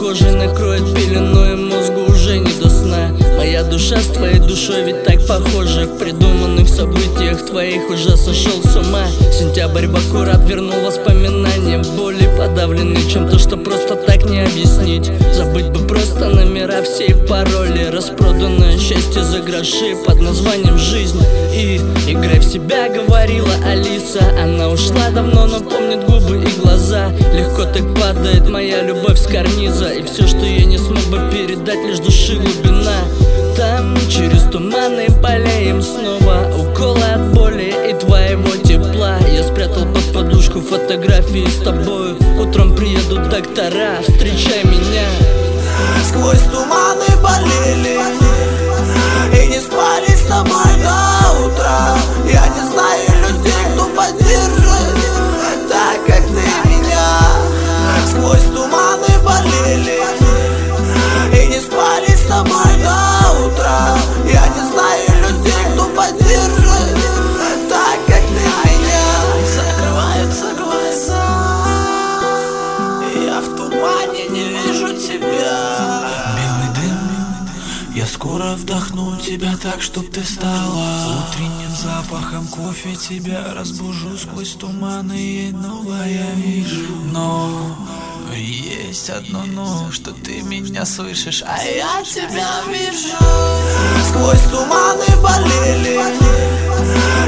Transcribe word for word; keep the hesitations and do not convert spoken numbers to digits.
кожей накроет пеленой, мозгу уже не до сна. Моя душа с твоей душой ведь так похожа. В придуманных событиях твоих уже сошел с ума. Сентябрь в аккурат вернул воспоминания, боли подавленные чем-то, что просто так не объяснить. Забыть бы просто номера, все и пароли. Распроданное счастье за гроши под названием жизнь. И играй в себя, говорила Алиса. Она ушла давно, но помнит губы и глаза. Легко так падает моя любовь с карниза, и все, что я не смог бы передать, лишь души глубина. Там через туманы болеем снова, уколы от боли и твоего тепла. Я спрятал под подушку фотографии с тобою. Утром приедут доктора, встречай меня. Сквозь туманы болели и не спали с тобой до утра. Я не знаю людей, кто поддержит так, как ты меня. Сквозь туманы болели и не спали с тобой до утра. Я не знаю людей, кто поддержит так, как ты меня. Закрываются глаза, я в тумане не вижу тебя. Белый дым, я скоро вдохну тебя так, чтоб ты стала утренним запахом кофе. Тебя разбужу сквозь туманы, и новое вижу. Но есть одно но, что ты меня слышишь, а я тебя вижу. Сквозь туманы болели